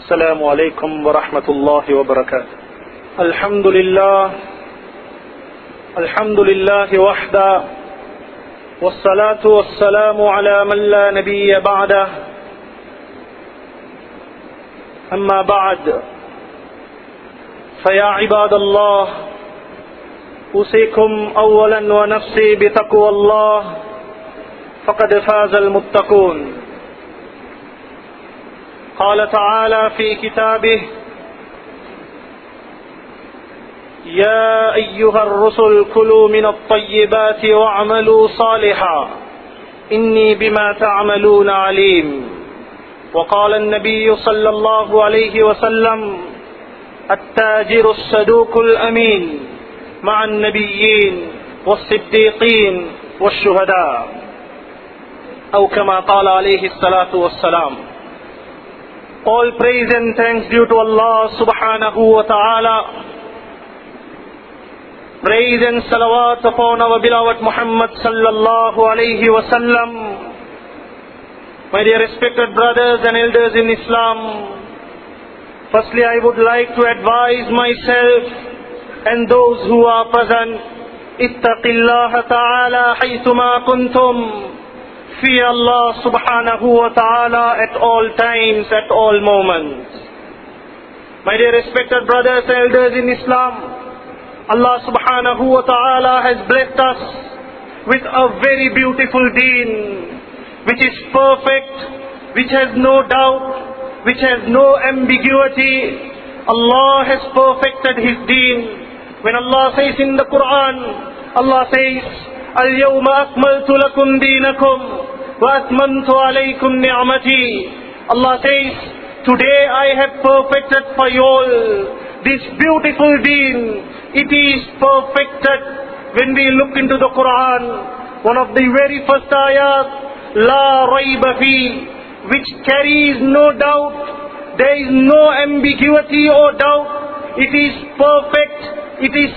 السلام عليكم ورحمة الله وبركاته. الحمد لله وحده والصلاة والسلام على من لا نبي بعده. أما بعد فيا عباد الله أوصيكم أولا ونفسي بتقوى الله فقد فاز المتقون. قال تعالى في كتابه: يا أيها الرسل كلوا من الطيبات واعملوا صالحا إني بما تعملون عليم. وقال النبي صلى الله عليه وسلم: التاجر الصدوق الأمين مع النبيين والصديقين والشهداء، أو كما قال عليه الصلاة والسلام. All praise and thanks due to Allah subhanahu wa ta'ala. Praise and salawat upon our beloved Muhammad sallallahu alayhi wa sallam. My dear respected brothers and elders in Islam, firstly I would like to advise myself and those who are present, ittaqillaha ta'ala haythuma kuntum. Fear Allah subhanahu wa ta'ala at all times, at all moments. My dear respected brothers and elders in Islam, Allah subhanahu wa ta'ala has blessed us with a very beautiful deen, which is perfect, which has no doubt, which has no ambiguity. Allah has perfected His deen. When Allah says in the Quran, Allah says, اليوم أكملت لكم دينكم وأتممت عليكم نعمتي. Allah says, today I have perfected for you all this beautiful deen. It is perfected. When we look into the Quran, one of the very first ayat, La rayba fi, which carries no doubt, there is no ambiguity or doubt. It is perfect, it is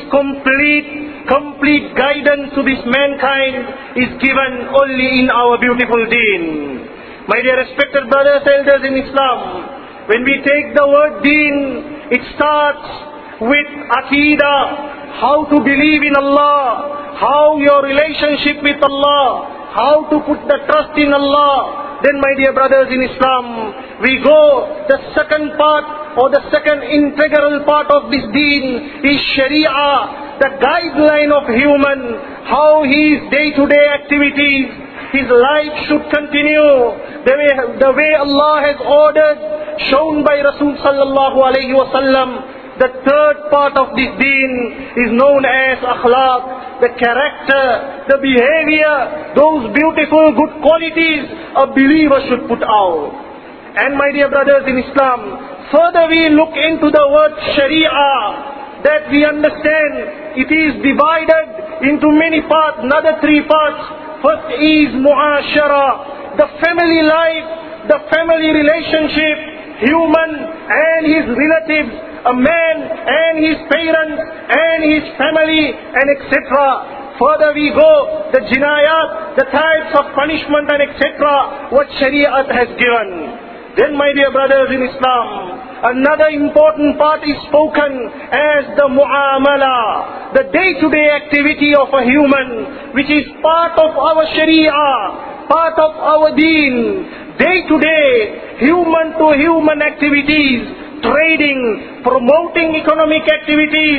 complete guidance to this mankind is given only in our beautiful deen. My dear respected brothers and elders in Islam, when we take the word deen, it starts with Aqidah, how to believe in Allah, how your relationship with Allah, how to put the trust in Allah. Then my dear brothers in Islam, we go, the second part or the second integral part of this deen is Sharia, the guideline of human, how his day-to-day activities, his life should continue, the way Allah has ordered, shown by Rasul sallallahu alayhi wa sallam. The third part of this deen is known as akhlaq, the character, the behavior, those beautiful good qualities a believer should put out. And my dear brothers in Islam, further we look into the word Sharia, that we understand it is divided into many parts, another three parts. First is muashara, the family life, the family relationship, human and his relatives, a man and his parents and his family, and etc. Further we go, the jinayat, the types of punishment and etc. what Shariat has given. Then my dear brothers in Islam, another important part is spoken as the muamala, the day-to-day activity of a human, which is part of our Sharia, part of our deen. Day-to-day, human-to-human activities, trading, promoting economic activities,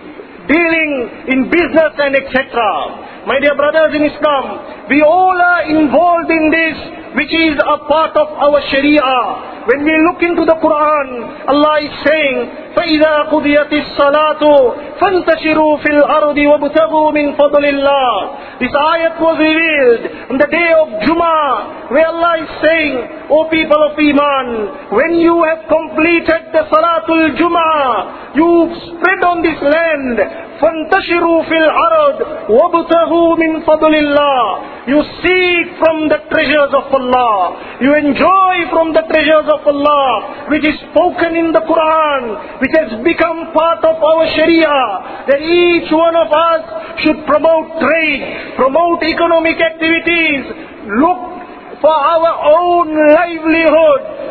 dealing in business and etc. My dear brothers in Islam, we all are involved in this, which is a part of our Sharia. When we look into the Quran, Allah is saying, فَإِذَا قُضِيَتِ الصَّلَاةُ فَانْتَشِرُوا فِي الْأَرْضِ وَابْتَغُوا مِنْ فَضْلِ اللَّهِ. This ayat was revealed on the day of Jummah, where Allah is saying, O people of Iman, when you have completed the Salatul Jummah, you spread on this land, فَانْتَشِرُوا فِي الْأَرْضِ وَابْتَغُوا مِنْ فَضْلِ اللَّهِ. You seek from the treasures of Allah, you enjoy from the treasures of Allah, which is spoken in the Quran, which has become part of our Sharia, that each one of us should promote trade, promote economic activities, look for our own livelihood,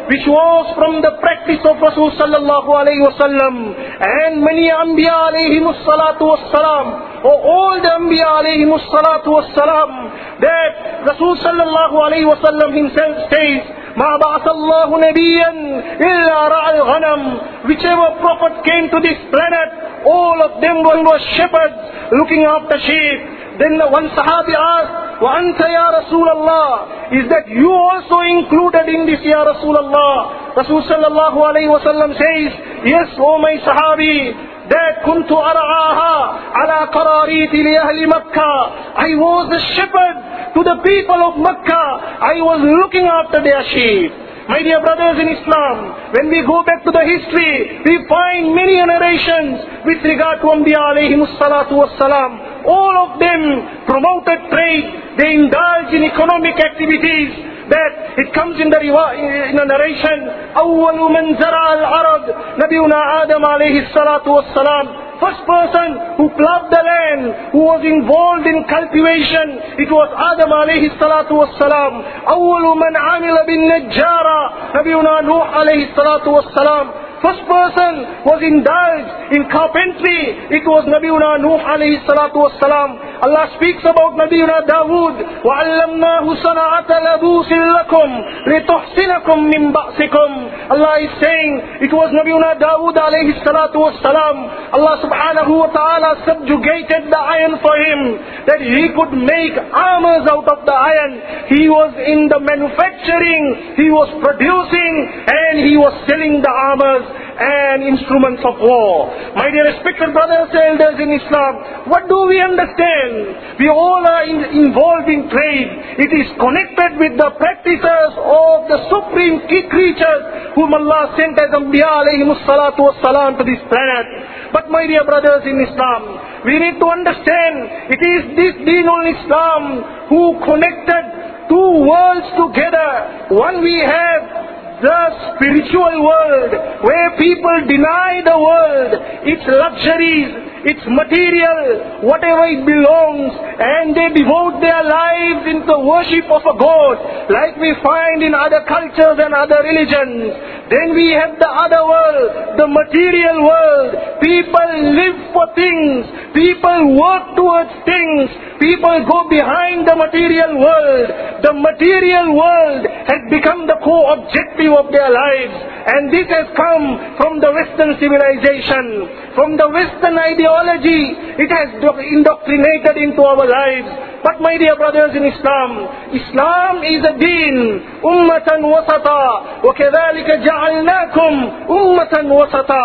which was from the practice of Rasul sallallahu alayhi wasallam, and many Anbiya alayhimus salatu wassalam, or all the Anbiya alayhimus salatu wassalam, that Rasul sallallahu alayhi wasallam himself says, مَا بَعَثَ اللَّهُ نَبِيًّا إِلَّا رَعَى الْغَنَمِ. Whichever prophet came to this planet, all of them were shepherds looking after sheep. Then one Sahabi asked, وَأَنْتَ يَا رَسُولَ اللَّهِ, is that you also included in this, Ya Rasulullah? Rasul sallallahu alayhi wasallam says, yes, O my Sahabi, that kuntu ar'aha ala qarariti li ahli Makkah. I was a shepherd to the people of Makkah. I was looking after their sheep. My dear brothers in Islam, when we go back to the history, we find many narrations with regard to Anbiya alayhimus salatu wassalam. All of them promoted trade. They indulged in economic activities. That it comes in the narration, أول من زرع الأرض نبينا آدم عليه الصلاة والسلام. First person who plowed the land, who was involved in cultivation, it was Adam alayhi salatu wassalam. أول من عمل بالنجارة نبينا نوح عليه الصلاة والسلام. First person was indulged in carpentry, it was Nabiuna Nuh alayhi salatu wassalam. Allah speaks about Nabiuna Dawood, وَعَلَّمْنَاهُ صَنَعَةَ لَبُوسٍ لَكُمْ لِتُحْسِنَكُمْ مِنْ بَأْسِكُمْ. Allah is saying, it was Nabiuna Dawood alayhi salatu wassalam. Allah subhanahu wa ta'ala subjugated the iron for him, that he could make armors out of the iron. He was in the manufacturing, he was producing, and he was selling the armors and instruments of war. My dear respected brothers and elders in Islam, what do we understand? We all are involved in trade. It is connected with the practices of the supreme creatures whom Allah sent as Anbiya alayhimus salatu wassalam to this planet. But my dear brothers in Islam, we need to understand, it is this Deenul Islam who connected two worlds together. One, we have the spiritual world, where people deny the world, its luxuries, its material, whatever it belongs, and they devote their lives into the worship of a god, like we find in other cultures and other religions. Then we have the other world, the material world. People live for things, people work towards things, people go behind the material world. The material world has become the core objective of their lives, and this has come from the Western civilization, from the Western ideology. It has indoctrinated into our lives. But my dear brothers in Islam, Islam is a deen, ummatan wasata, وَكَذَلِكَ جَعَلْنَاكُمْ ummatan wasata.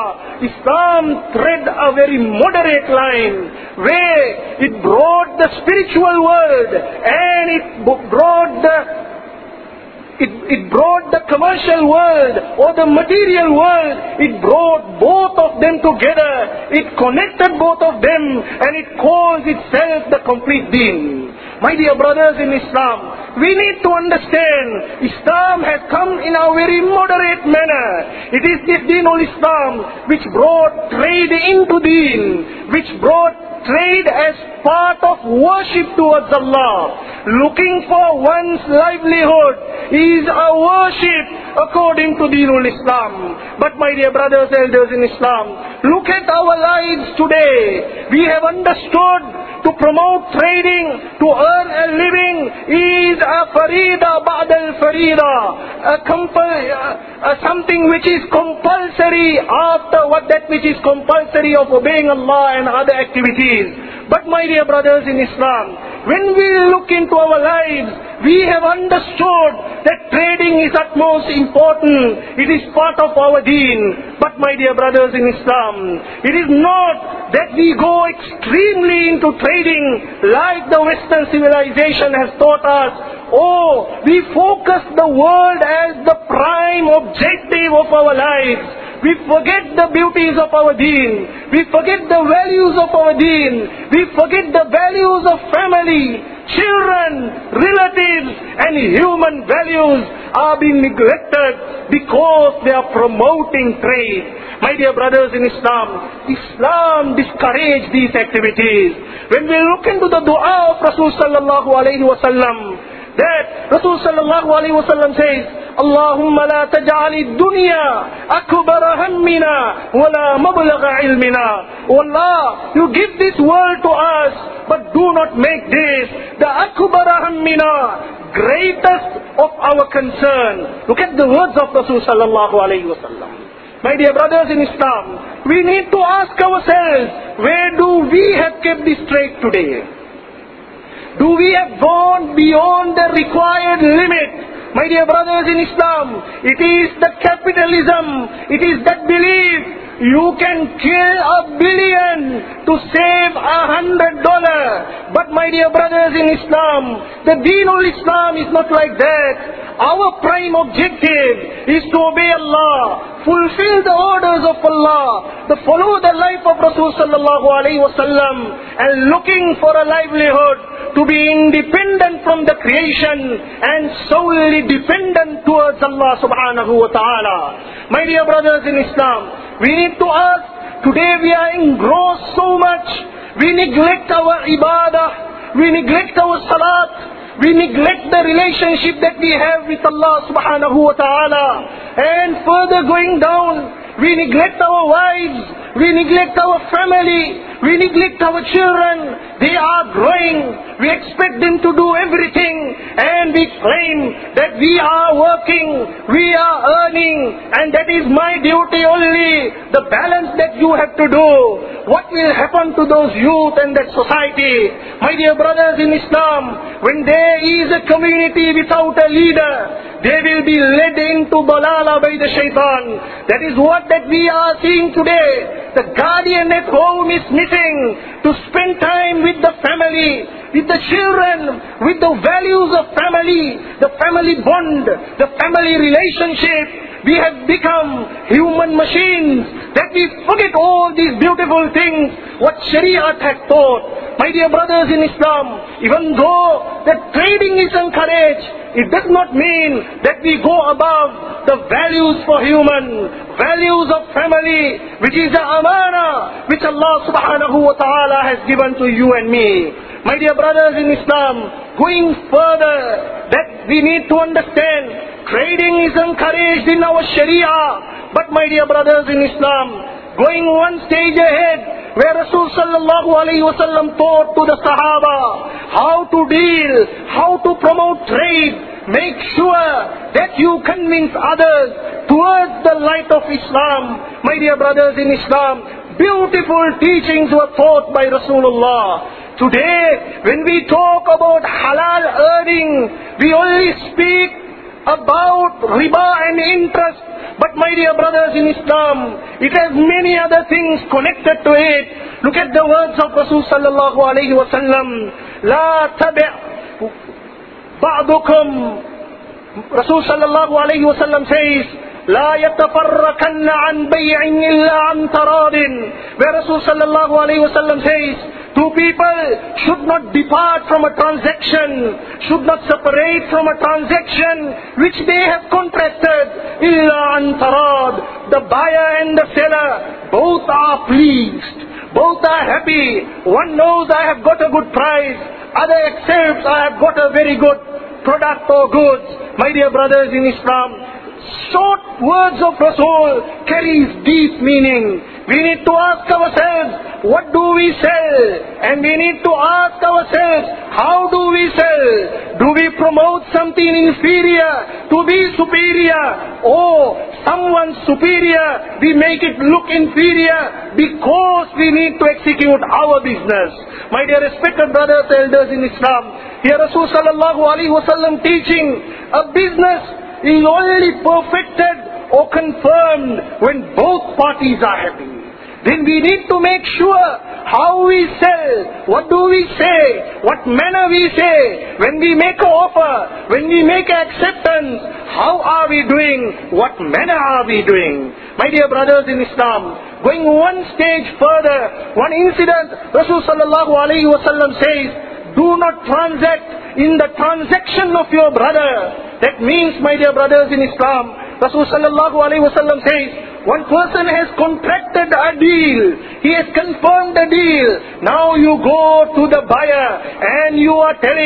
Islam tread a very moderate line, where it brought the spiritual world and it brought the commercial world or the material world. It brought both of them together. It connected both of them, and it calls itself the complete deen. My dear brothers in Islam, we need to understand, Islam has come in a very moderate manner. It is this Deenul Islam which brought trade into deen, which brought trade as part of worship towards Allah. Looking for one's livelihood is a worship according to Deenul Islam. But my dear brothers and elders in Islam, look at our lives today. We have understood to promote trading, to earn a living is a farida ba'd al-farida, something which is compulsory after that which is compulsory of obeying Allah and other activities. But my dear brothers in Islam, when we look into our lives, we have understood that trading is utmost important. It is part of our deen. But my dear brothers in Islam, it is not that we go extremely into trading like the Western civilization has taught us. Oh, we focus the world as the prime objective of our lives. We forget the beauties of our deen. We forget the values of our deen. We forget the values of family, children, relatives, and human values are being neglected because they are promoting trade. My dear brothers in Islam, Islam discourages these activities. When we look into the dua of Rasul sallallahu alayhi wa sallam, that Rasul sallallahu alaihi wasallam says, Allahumma la taj'ali dunya akbara hammina wa la mablagha ilmina. Oh Allah, you give this world to us, but do not make this the akbara hammina, greatest of our concern. Look at the words of Rasul sallallahu alaihi wasallam. My dear brothers in Islam, we need to ask ourselves, where do we have kept this trait today? Do we have gone beyond the required limit? My dear brothers in Islam, it is the capitalism, it is that belief you can kill $1 billion to save $100. But my dear brothers in Islam, the Deenul Islam is not like that. Our prime objective is to obey Allah, fulfill the orders of Allah, to follow the life of Rasul sallallahu alaihi wasallam, and looking for a livelihood, to be independent from the creation and solely dependent towards Allah subhanahu wa ta'ala. My dear brothers in Islam, we need to ask, today we are engrossed so much, we neglect our ibadah, we neglect our salat, we neglect the relationship that we have with Allah subhanahu wa ta'ala. And further going down, we neglect our wives, we neglect our family, we neglect our children. They are growing, we expect them to do everything, and we claim that we are working, we are earning, and that is my duty only. The balance that you have to do, what will happen to those youth and that society? My dear brothers in Islam, when there is a community without a leader, they will be led into balala by the shaitan. That is what that we are seeing today. The guardian at home is missing to spend time with the family, with the children, with the values of family, the family bond, the family relationship. We have become human machines that we forget all these beautiful things what Shariat has taught. My dear brothers in Islam, even though that trading is encouraged, it does not mean that we go above the values for human, values of family, which is the amana which Allah subhanahu wa ta'ala has given to you and me. My dear brothers in Islam, going further, that we need to understand, trading is encouraged in our Sharia. But my dear brothers in Islam, going one stage ahead, where Rasul sallallahu alaihi wasallam taught to the Sahaba how to deal, how to promote trade, make sure that you convince others towards the light of Islam. My dear brothers in Islam, beautiful teachings were taught by Rasulullah. Today, when we talk about halal earning, we only speak about riba and interest. But my dear brothers in Islam, it has many other things connected to it. Look at the words of Rasul sallallahu alayhi wa sallam. La tabi' ba'dukum. Rasul sallallahu alayhi wa sallam says, La yatafarrakanna an bay'in illa an taradin. Where Rasul sallallahu alayhi wa sallam says, two people should not depart from a transaction, should not separate from a transaction which they have contracted. Illa an tarad. The buyer and the seller, both are pleased, both are happy. One knows I have got a good price, other accepts I have got a very good product or goods. My dear brothers in Islam, short words of Rasul carries deep meaning. We need to ask ourselves, what do we sell? And we need to ask ourselves, how do we sell? Do we promote something inferior to be superior? Or someone superior, we make it look inferior because we need to execute our business. My dear respected brothers, elders in Islam, here Rasul sallallahu alaihi wasallam teaching, a business is only perfected or confirmed when both parties are happy. Then we need to make sure how we sell, what do we say, what manner we say, when we make an offer, when we make an acceptance, how are we doing, what manner are we doing. My dear brothers in Islam, going one stage further, one incident, Rasul sallallahu alayhi wa sallam says, do not transact in the transaction of your brother. That means, my dear brothers in Islam, Rasul sallallahu alayhi wa sallam says, one person has contracted a deal, he has confirmed the deal. Now you go to the buyer and you are telling,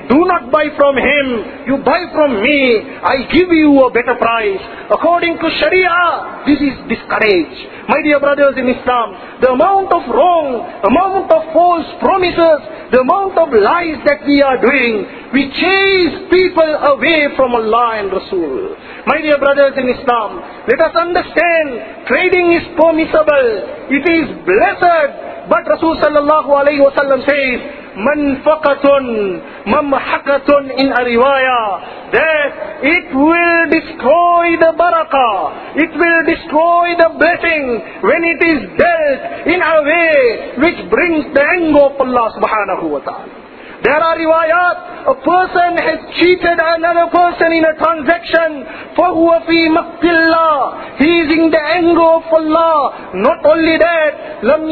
do not buy from him, you buy from me, I give you a better price. According to Sharia, this is discouraged. My dear brothers in Islam, the amount of wrong, amount of false promises, the amount of lies that we are doing, we chase people away from Allah and Rasul. My dear brothers in Islam, let us understand, trading is permissible, it is blessed, but Rasul sallallahu alayhi wa sallam says, manfaqatun, mamhaqatun in a riwayah, that it will destroy the barakah, it will destroy the blessing when it is dealt in a way which brings the anger of Allah subhanahu wa ta'ala. There are riwayat, a person has cheated another person in a transaction, فَهُوَ فِي مَقْتِ اللَّهِ, he is in the anger of Allah. Not only that, لَمْ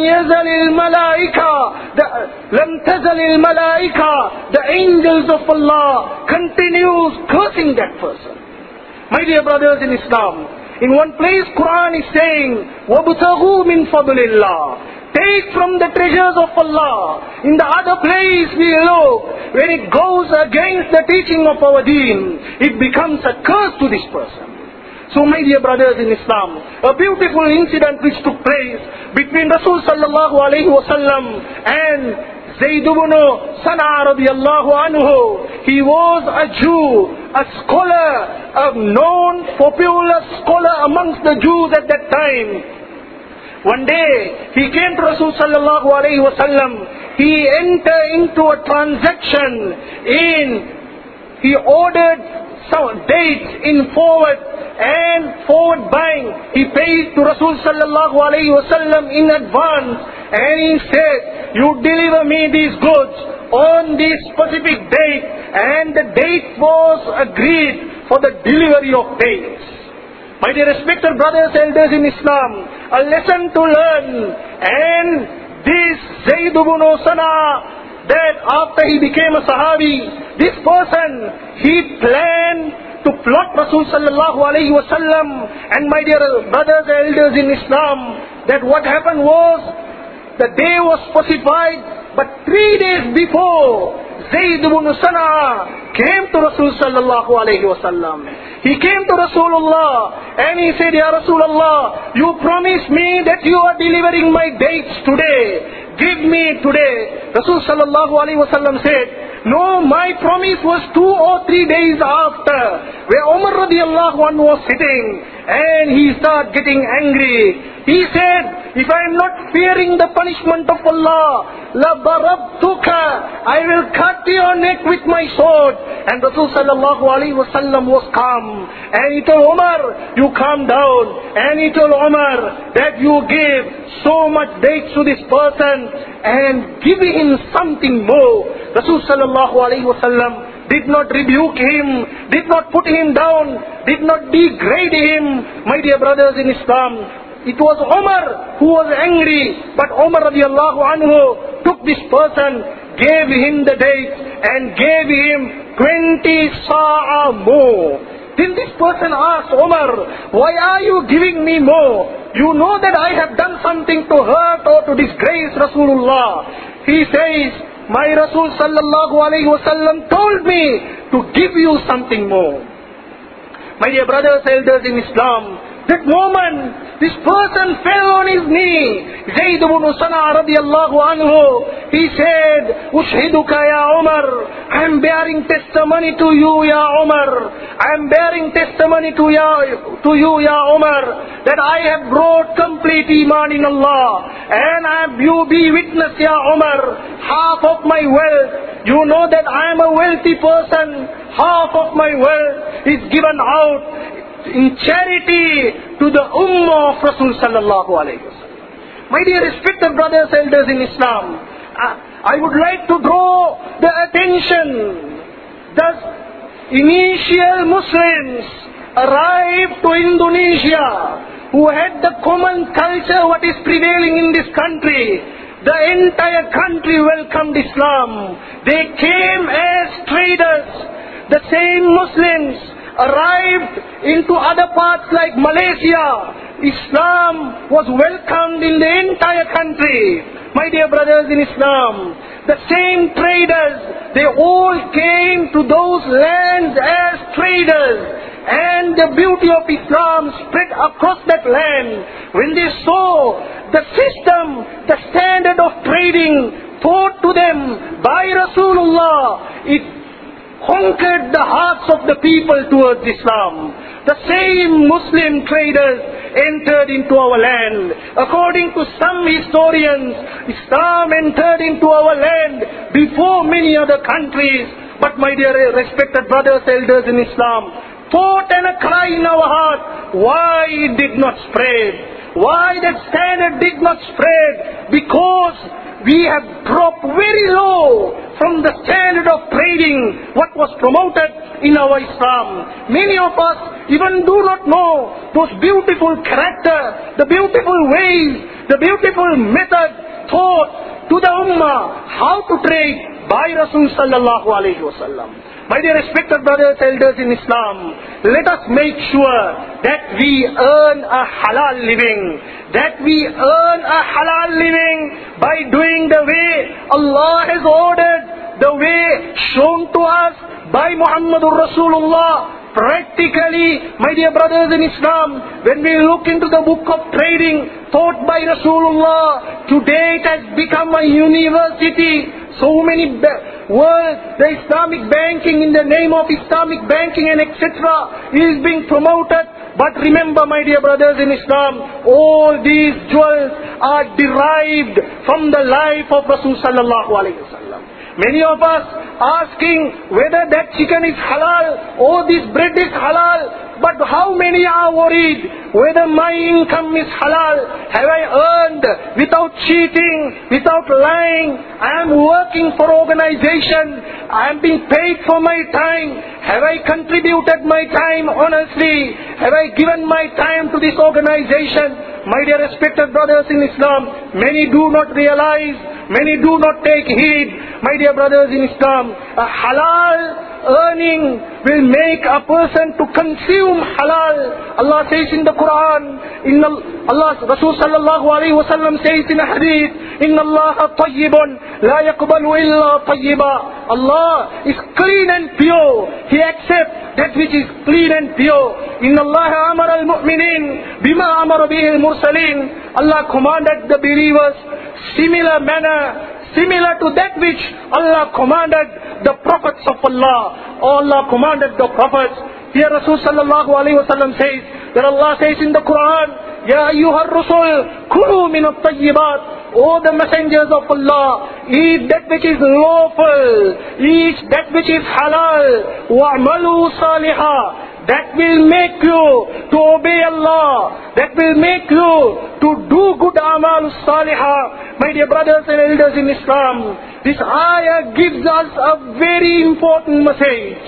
تَزَلِ الْمَلَائِكَةِ, the angels of Allah continues cursing that person. My dear brothers in Islam, in one place Quran is saying, وَابْتَغُوا مِنْ فَضْلِ اللَّهِ, take from the treasures of Allah. In the other place we look, when it goes against the teaching of our deen, it becomes a curse to this person. So my dear brothers in Islam, a beautiful incident which took place between Rasul sallallahu alayhi wa sallam and Zayd ibn Sana radiyallahu anhu. He was a Jew, a scholar, a known popular scholar amongst the Jews at that time. One day, he came to Rasul sallallahu alayhi wa sallam. He entered into a transaction he ordered some dates in forward and forward buying. He paid to Rasul sallallahu alayhi wa sallam in advance, and he said, you deliver me these goods on this specific date, and the date was agreed for the delivery of dates. My dear respected brothers and elders in Islam, a lesson to learn. And this Zayd ibn Sana, that after he became a Sahabi, this person, he planned to plot Rasul sallallahu alayhi wa sallam. And my dear brothers and elders in Islam, that what happened was, the day was specified, but 3 days before, Zayd ibn Sana came to Rasul sallallahu alayhi wa sallam. He came to Rasulullah and he said, Ya Rasulullah, you promised me that you are delivering my dates today. Give me today. Rasul sallallahu alayhi wa sallam said, no, my promise was 2 or 3 days after, where Umar radiallahu anhu was sitting, and he started getting angry. He said, if I am not fearing the punishment of Allah, la barabtuka, I will cut your neck with my sword. And Rasul sallallahu alayhi wa sallam was calm, and he told Umar, you calm down. And he told Umar that you give so much dates to this person and give him something more. Rasul sallallahu alayhi wa sallam did not rebuke him, did not put him down, did not degrade him. My dear brothers in Islam, it was Umar who was angry, but Umar radiallahu anhu took this person, gave him the date, and gave him 20 sa'a more. Then this person asked Umar, why are you giving me more? You know that I have done something to hurt or to disgrace Rasulullah. He says, my Rasul sallallahu alayhi wa sallam told me to give you something more. My dear brothers and elders in Islam, that moment, this person fell on his knee. Zayd ibn Sana radiallahu anhu, he said, Ushhiduka ya Umar, I am bearing testimony to you ya Umar. I am bearing testimony to you ya Umar, that I have brought complete iman in Allah. And you be witness ya Umar, half of my wealth, you know that I am a wealthy person, half of my wealth is given out in charity to the ummah of Rasul sallallahu alayhi wa sallam. My dear respected brothers and elders in Islam, I would like to draw the attention that initial Muslims arrived to Indonesia, who had the common culture what is prevailing in this country. The entire country welcomed Islam. They came as traders. The same Muslims arrived into other parts like Malaysia. Islam was welcomed in the entire country. My dear brothers in Islam, the same traders, they all came to those lands as traders, and the beauty of Islam spread across that land. When they saw the system, the standard of trading taught to them by Rasulullah, it conquered the hearts of the people towards Islam. The same Muslim traders entered into our land. According to some historians, Islam entered into our land before many other countries. But my dear respected brothers, elders in Islam, thought and a cry in our heart, why it did not spread? Why that standard did not spread? Because we have dropped very low from the standard of trading what was promoted in our Islam. Many of us even do not know those beautiful character, the beautiful ways, the beautiful method taught to the Ummah how to trade by Rasul sallallahu alayhi wa sallam. My dear respected brothers, elders in Islam, let us make sure that we earn a halal living. That we earn a halal living by doing the way Allah has ordered, the way shown to us by Muhammadur Rasulullah. Practically, my dear brothers in Islam, when we look into the book of trading taught by Rasulullah, today it has become a university. So many words, the Islamic banking in the name of Islamic banking and etc. is being promoted. But remember, my dear brothers in Islam, all these jewels are derived from the life of Rasul sallallahu alayhi wa sallam. Many of us asking whether that chicken is halal or this bread is halal. But how many are worried whether my income is halal? Have I earned without cheating, without lying? I am working for organization. I am being paid for my time. Have I contributed my time honestly? Have I given my time to this organization? My dear respected brothers in Islam, many do not realize, many do not take heed. My dear brothers in Islam, a halal earning will make a person to consume halal. Allah says in the Quran, Allah, Rasul sallallahu alayhi wa sallam says in a hadith, Inna Allah tayyibun la yaqbalu illa tayyiba. Allah is clean and pure. He accepts that which is clean and pure. Inna Allah amara al-mu'minin bima amara bihi al-mursalin. Allah commanded the believers similar manner, similar to that which Allah commanded the prophets of Allah. Allah commanded the prophets. Here Rasul sallallahu alayhi wa sallam says, that Allah says in the Quran, Ya ayyuhar rusul, kulu min at-tayyibat. O the messengers of Allah, eat that which is lawful, eat that which is halal, wa'malu salihah. That will make you to obey Allah. That will make you to do good amal salihah. My dear brothers and elders in Islam, this ayah gives us a very important message.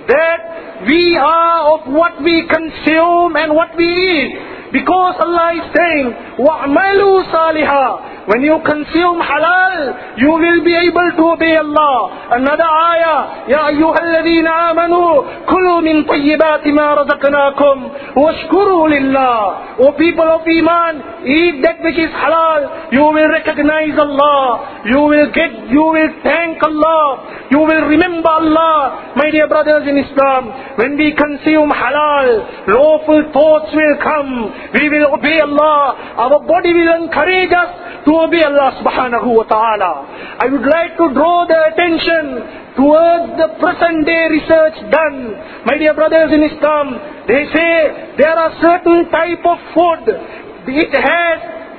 That we are of what we consume and what we eat. Because Allah is saying, وَعْمَلُوا صَالِحًا. When you consume halal, you will be able to obey Allah. Another ayah, يَا أَيُّهَا الَّذِينَ آمَنُوا كُلُوا مِن طَيِّبَاتِ مَا رَزَقْنَاكُمْ وَاشْكُرُوا لِلَّهِ. O people of Iman, eat that which is halal. You will recognize Allah. You will thank Allah. You will remember Allah. My dear brothers in Islam, when we consume halal, lawful thoughts will come. We will obey Allah. Our body will encourage us to obey Allah subhanahu wa ta'ala. I would like to draw the attention towards the present day research done. My dear brothers in Islam, they say there are certain type of food. It has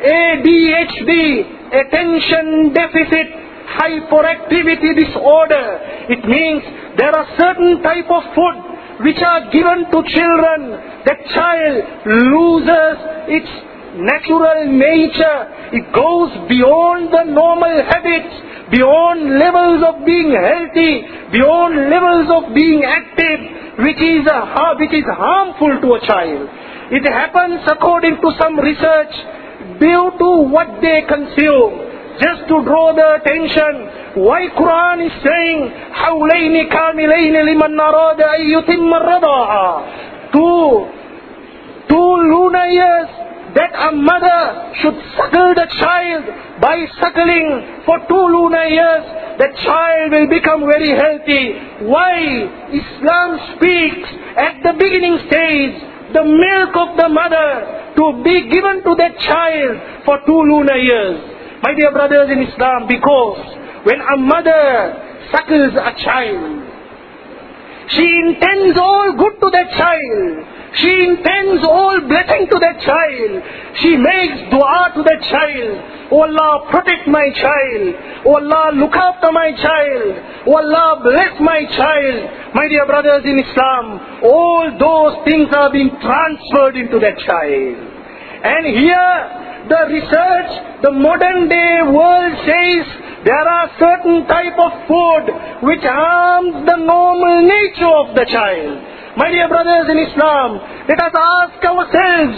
ADHD, attention deficit hyperactivity disorder. It means there are certain type of food which are given to children. That child loses its natural nature. It goes beyond the normal habits, beyond levels of being healthy, beyond levels of being active, which is harmful to a child. It happens according to some research due to what they consume. Just to draw the attention, why Quran is saying حَوْلَيْنِ كَامِلَيْنِ لِمَنْ أَرَادَ أَن يُتِمَّ الرَّضَاعَ. Two lunar years that a mother should suckle the child. By suckling for 2 lunar years, the child will become very healthy. Why? Islam speaks at the beginning stage, the milk of the mother to be given to that child for 2 lunar years. My dear brothers in Islam, because when a mother suckles a child, she intends all good to that child. She intends all blessing to that child. She makes dua to that child. Oh Allah, protect my child. Oh Allah, look after my child. Oh Allah, bless my child. My dear brothers in Islam, all those things are being transferred into that child. And here, the research, the modern day world says, there are certain type of food which harms the normal nature of the child. My dear brothers in Islam, let us ask ourselves,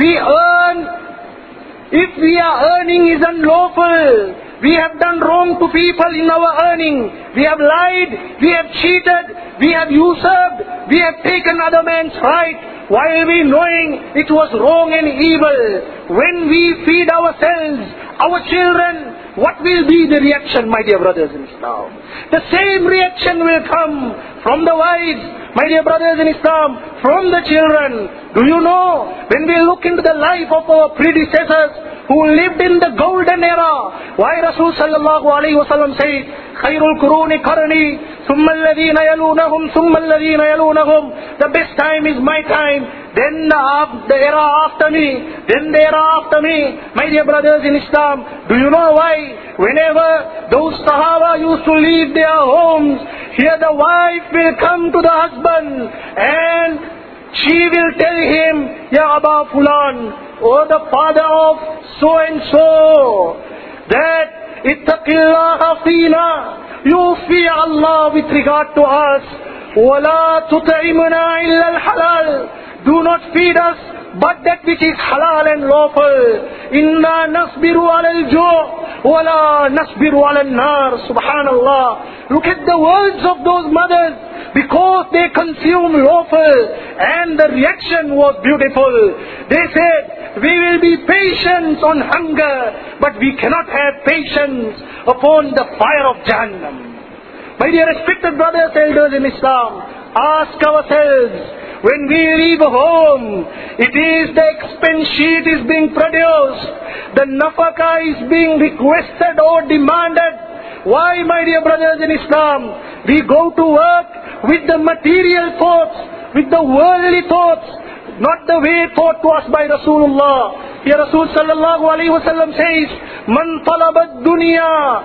if we are earning is unlawful, we have done wrong to people in our earning, we have lied, we have cheated, we have usurped, we have taken other man's right, while we knowing it was wrong and evil. When we feed ourselves, our children, what will be the reaction, my dear brothers in Islam? The same reaction will come from the wives, my dear brothers in Islam, from the children. Do you know, when we look into the life of our predecessors who lived in the golden era, why Rasul sallallahu alayhi wa sallam says, Khairul Quruni Qarni, Thumma alladhina yalunahum, Thumma alladhina yalunahum. The best time is my time, then the era after me, then the era after me. My dear brothers in Islam, do you know why? Whenever those Sahaba used to leave their homes, here the wife will come to the husband and she will tell him, Ya Aba Fulan, or the father of so and so, that ittaqillaha fina, you fear Allah with regard to us. Wala tut'imuna illa al-halal, do not feed us but that which is halal and lawful. Inna nasbiru ala al-ju' wala nasbiru ala al-nar. Subhanallah. Look at the words of those mothers, because they consume lawful, and the reaction was beautiful. They said, we will be patient on hunger, but we cannot have patience upon the fire of Jahannam. My dear respected brothers, elders in Islam, ask ourselves, when we leave home, it is the expense sheet is being produced, the nafaka is being requested or demanded. Why, my dear brothers in Islam? We go to work with the material thoughts, with the worldly thoughts, not the way taught to us by Rasulullah. Here Rasul sallallahu alayhi wa sallam says, Man talabat dunya,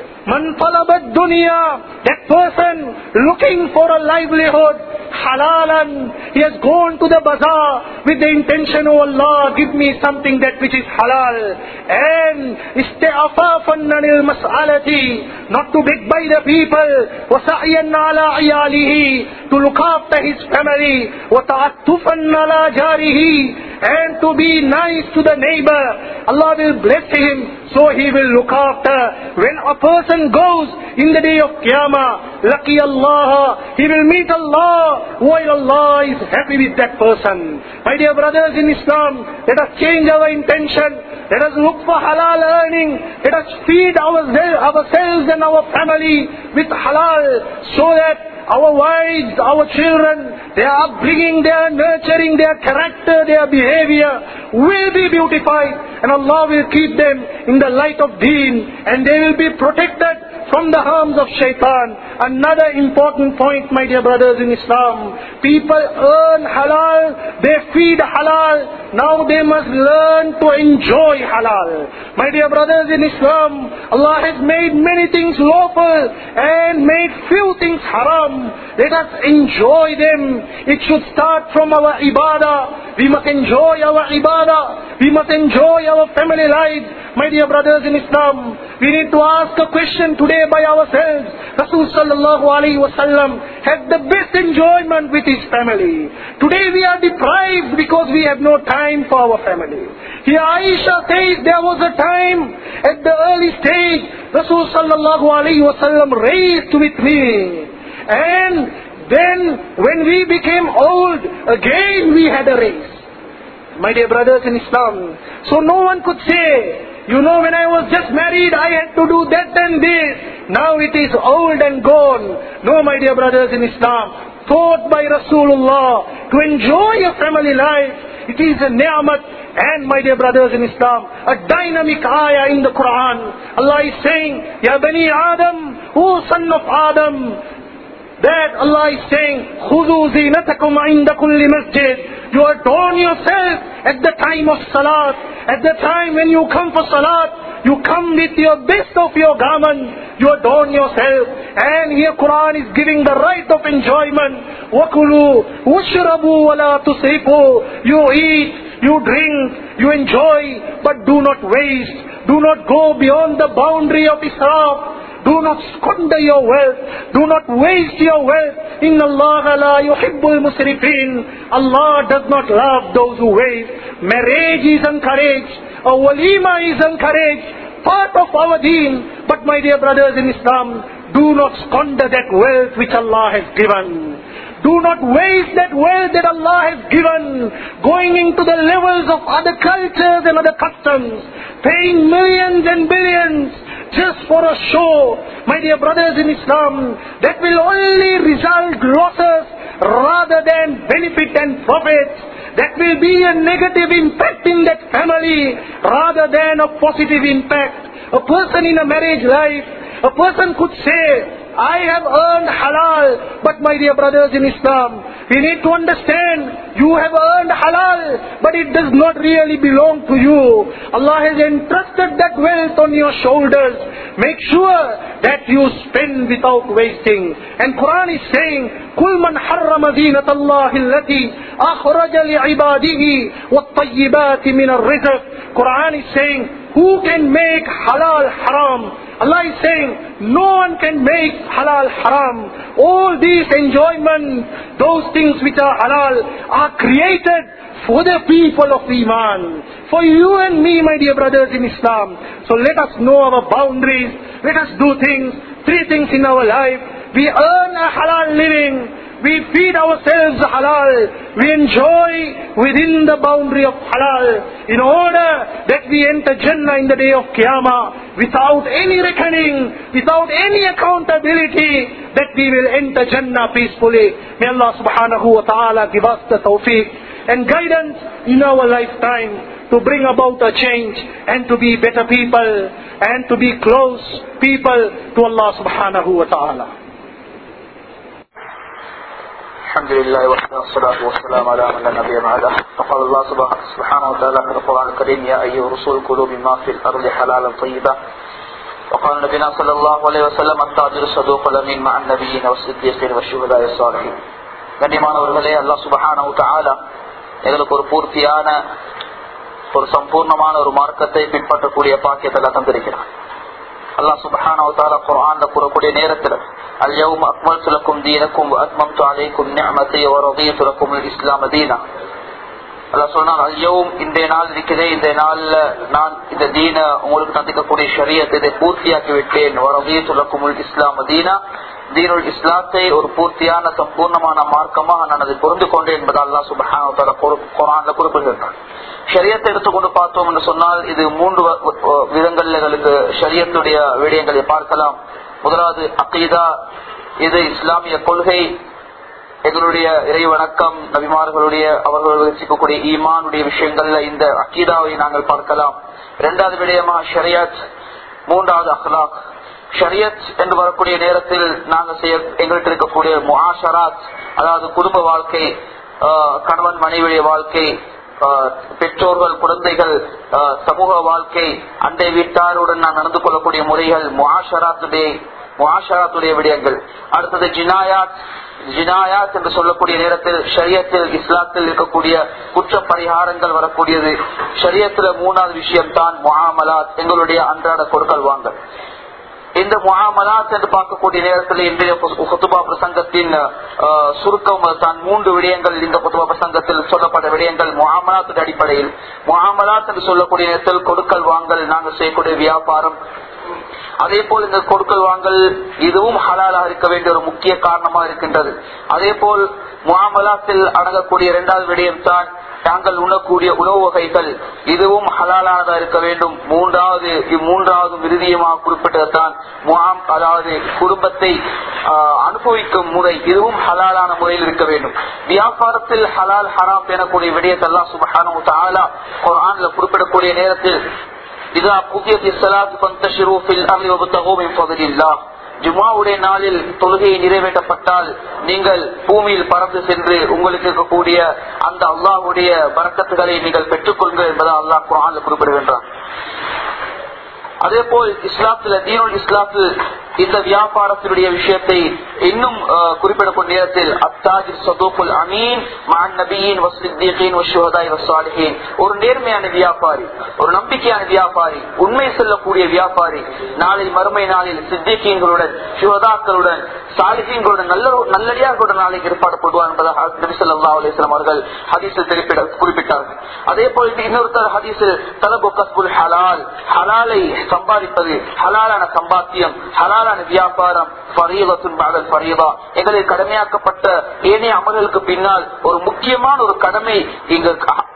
that person looking for a livelihood, halalan, he has gone to the bazaar with the intention, oh Allah, give me something that which is halal, and isti'afafan anil mas'alati, not to beg by the people, wa sa'yan ala iyalihi, to look after his family, wa ta'attufan ala jarihi, and to be nice to the neighbor. Allah will bless him, so he will look after. When a person goes in the day of Qiyamah, Laqi Allah, he will meet Allah, while Allah is happy with that person. My dear brothers in Islam, let us change our intention. Let us look for halal earning. Let us feed ourselves and our family with halal, so that our wives, our children, their upbringing, their nurturing, their character, their behavior will be beautified, and Allah will keep them in the light of deen, and they will be protected from the harms of shaitan. Another important point, my dear brothers in Islam, people earn halal, they feed halal, now they must learn to enjoy halal. My dear brothers in Islam, Allah has made many things lawful and made few things haram. Let us enjoy them. It should start from our ibadah. We must enjoy our ibadah. We must enjoy our family lives. My dear brothers in Islam, we need to ask a question today by ourselves. Rasul sallallahu alayhi wa sallam had the best enjoyment with his family. Today we are deprived because we have no time for our family. Here Aisha says there was a time at the early stage Rasul sallallahu alayhi wa sallam raced with me. And then when we became old, again we had a race. my dear brothers in Islam. So no one could say, when I was just married, I had to do that and this. Now it is old and gone. No, my dear brothers in Islam. Taught by Rasulullah to enjoy a family life. It is a ni'mat. And my dear brothers in Islam, a dynamic ayah in the Quran. Allah is saying, Ya Bani Adam, O son of Adam. That Allah is saying, خُذُوا زِينَتَكُمْ عِنْدَ كُلِّ مَسْجِدٍ. You adorn yourself at the time of Salat. At the time when you come for Salat, you come with your best of your garment. You adorn yourself. And here Quran is giving the right of enjoyment. وَكُلُوا وَاشْرَبُوا وَلَا تُسْرِفُوا. You eat, you drink, you enjoy, but do not waste. Do not go beyond the boundary of Israf. Do not squander your wealth. Do not waste your wealth. Inna Allah la yuhibbul musrifin. Allah does not love those who waste. Marriage is encouraged. A walima is encouraged. Part of our deen. But my dear brothers in Islam, do not squander that wealth which Allah has given. Do not waste that wealth that Allah has given, going into the levels of other cultures and other customs, paying millions and billions just for a show. My dear brothers in Islam, that will only result losses rather than benefit and profit. That will be a negative impact in that family rather than a positive impact. A person in a marriage life, a person could say, I have earned halal. But my dear brothers in Islam, we need to understand, you have earned halal, but it does not really belong to you. Allah has entrusted that wealth on your shoulders. Make sure that you spend without wasting. And Quran is saying, قُلْ مَنْ حَرَّمَ زِينَةَ اللَّهِ الَّتِي أَخْرَجَ لِعِبَادِهِ وَالطَّيِّبَاتِ مِنَ الرِّزْقِ. Quran is saying, who can make halal haram? Allah is saying, no one can make halal haram. All these enjoyments, those things which are halal, are created for the people of Iman. For you and me, my dear brothers in Islam. So let us know our boundaries. Let us do things, 3 things in our life. We earn a halal living. We feed ourselves halal. We enjoy within the boundary of halal, in order that we enter Jannah in the day of Qiyamah without any reckoning, without any accountability, that we will enter Jannah peacefully. May Allah subhanahu wa ta'ala give us the tawfiq and guidance in our lifetime to bring about a change and to be better people and to be close people to Allah subhanahu wa ta'ala. الحمد لله والصلاة والسلام على من لا نبي بعده. وقال الله سبحانه وتعالى في القرآن الكريم يا أيها الرسول كلوا مما في الأرض حلالا طيبا. وقال نبينا صلى الله عليه وسلم التاجر الصدوق الأمين مع النبيين والصديقين والشهداء الصالحين. கண்ணியமானவர்களே, அல்லாஹ் சுப்ஹானஹு வ தஆலா எங்களுக்கு ஒரு பூர்த்தியான, ஒரு சம்பூர்ணமான ஒரு மார்க்கத்தை பின்பற்றக்கூடிய பாக்கியத்தை எல்லாம் தந்திருக்கிறார். அல்லாஹ் சுப்ஹானஹு வ தஆலா குர்ஆன்ல கூறக்கூடிய நேரத்தில் اليوم أكملت لكم دينكم وأتممت عليكم نعمتي ورضيت لكم الإسلام دينا. அல்லாஹ் சொன்னார், அல்யௌம், இன்றைய நாள் இருக்கிறதே, இந்த நாள்ல நான் இந்த தீன உங்களுக்கு தந்திக்கக்கூடிய ஷரியத்தை இதை பூர்த்தியாக்கி விட்டேன். வரதீது லக்குமுல் இஸ்லாம் தீனா, தீனுல் இஸ்லாத்தை ஒரு பூர்த்தியான சம்பூர்ணமான மார்க்கமாக நான் அதை பொருந்து கொண்டேன் என்பதை அல்லாஹ் சுப்ஹானஹு வ தஆலா குர்ஆன்ல குறிப்பிடுகிறார். ஷரியத்தை எடுத்துக்கொண்டு பார்த்தோம் என்று சொன்னால் இது 3 விதங்கள்ல எங்களுக்கு ஷரியத்துடைய விடயங்களை பார்க்கலாம். முதலாவது அகீதா, இது இஸ்லாமிய கொள்கை, எங்களுடைய இறை வணக்கம், நபிமார்களுடைய அவர்கள் வச்சிக்கக்கூடிய ஈமானுடைய விஷயங்கள்ல இந்த அகீதாவை நாங்கள் பார்க்கலாம். 2வது விடயமாக ஷரியத், 3வது அஹ்லாக். ஷரியத் என்று வரக்கூடிய நேரத்தில் நாங்கள் எங்கள்கிட்ட இருக்கக்கூடிய முஆஷராத், அதாவது குடும்ப வாழ்க்கை, கணவன் மனைவியுடைய வாழ்க்கை, பெற்றோர்கள் குழந்தைகள், சமூக வாழ்க்கை, அண்டை வீட்டாருடன் நான் நடந்து கொள்ளக்கூடிய முறைகள், முஆஷராத்துடைய விடயங்கள். அடுத்தது ஜினாயாத். ஜினாயாத் என்று சொல்லக்கூடிய நேரத்தில் ஷரியத்தில் இஸ்லாத்தில் இருக்கக்கூடிய குற்ற பரிகாரங்கள் வரக்கூடியது. ஷரியத்துல 3வது விஷயம் தான் முஆமலாத், எங்களுடைய அன்றாட கொடுக்கல் வாங்கல். இந்த முஆமலாத் என்று பார்க்கக்கூடிய நேரத்தில் இன்றைய குத்பா பிரசங்கத்தின் சுருக்கம் தான் 3 விடயங்கள். இந்த குத்பா பிரசங்கத்தில் சொல்லப்பட்ட விடயங்கள் முஆமலாத்துடைய அடிப்படையில். முஆமலாத் என்று சொல்லக்கூடிய நேரத்தில் கொடுக்கல் வாங்கல், நாங்கள் செய்யக்கூடிய வியாபாரம். அதே போல் இந்த கொடுக்கல் வாங்கல் இதுவும் ஹலாலாக இருக்க வேண்டிய ஒரு முக்கிய காரணமாக இருக்கின்றது. அதே போல் முஆமலாத்தில் அடங்கக்கூடிய 2வது விடயம் தான் தாங்கள் உண்ணக்கூடிய உணவு வகைகள் இதுவும் ஹலாலானதா இருக்க வேண்டும். மூன்றாவது இறுதியமாக குறிப்பிட்டதுதான் அதாவது குடும்பத்தை அனுபவிக்கும் முறை, இதுவும் ஹலாலான முறையில் இருக்க வேண்டும். வியாபாரத்தில் ஹலால் ஹராம் எனக்கூடிய விடயத்தை அல்லாஹ் சுப்ஹானஹு வ தஆலா குர்ஆன்ல குறிப்பிடக்கூடிய நேரத்தில் இதா குதியத்திஸ் ஸலாத்து ஃபன்தஷிரு ஃபில் அர்தி வப்தகு மின் ஃபضலில்லாஹ், ஜும்ஆவுடைய நாளில் தொழுகையை நிறைவேற்றப்பட்டால் நீங்கள் பூமியில் பறந்து சென்று உங்களுக்கு இருக்கக்கூடிய அந்த அல்லாஹ்வுடைய பரக்கத்துகளை நீங்கள் பெற்றுக்கொள்ளுங்கள் என்பதை அல்லாஹ் குர்ஆன்ல குறிப்பிடுகின்றான். அதே போல் இஸ்லாத்தில் தீனுல் இஸ்லாத்தில் இந்த வியாபாரத்தினுடைய விஷயத்தை இன்னும் குறிப்பிடக்கூடிய நேரத்தில் அத்தாஜிர் சதூகுல் அமீன் மஅன் நபியீன் வஸ்ஸித்தீகீன் வஷ்ஷுஹதாஇ வஸ்ஸாலிஹீன், ஒரு நேர்மையான வியாபாரி, ஒரு நம்பிக்கையான வியாபாரி, உண்மை சொல்லக்கூடிய வியாபாரி நாளை மறுமை நாளில் சித்திகீன்களுடன் ஷுஹதாக்களுடன் சாலிஹீன்களுடன் நல்லடியார்களுடன் நாளைக்கு ஏற்பாடுபடுவார் என்பதாக நபி ஸல்லல்லாஹு அலைஹி வஸல்லம் அவர்கள் ஹதீஸில் குறிப்பிட்டார்கள். அதே போல் இன்னொரு ஹதீஸில் தலபு கஸ்புல் ஹலால், ஹலாலை சம்பாதிப்பது, ஹலாலான சம்பாத்தியம், ஹலாலான வியாபாரம் எங்களுக்கு கடமையாக்கப்பட்ட ஏனைய அமல்களுக்கு பின்னால் ஒரு முக்கியமான ஒரு கடமை இங்கு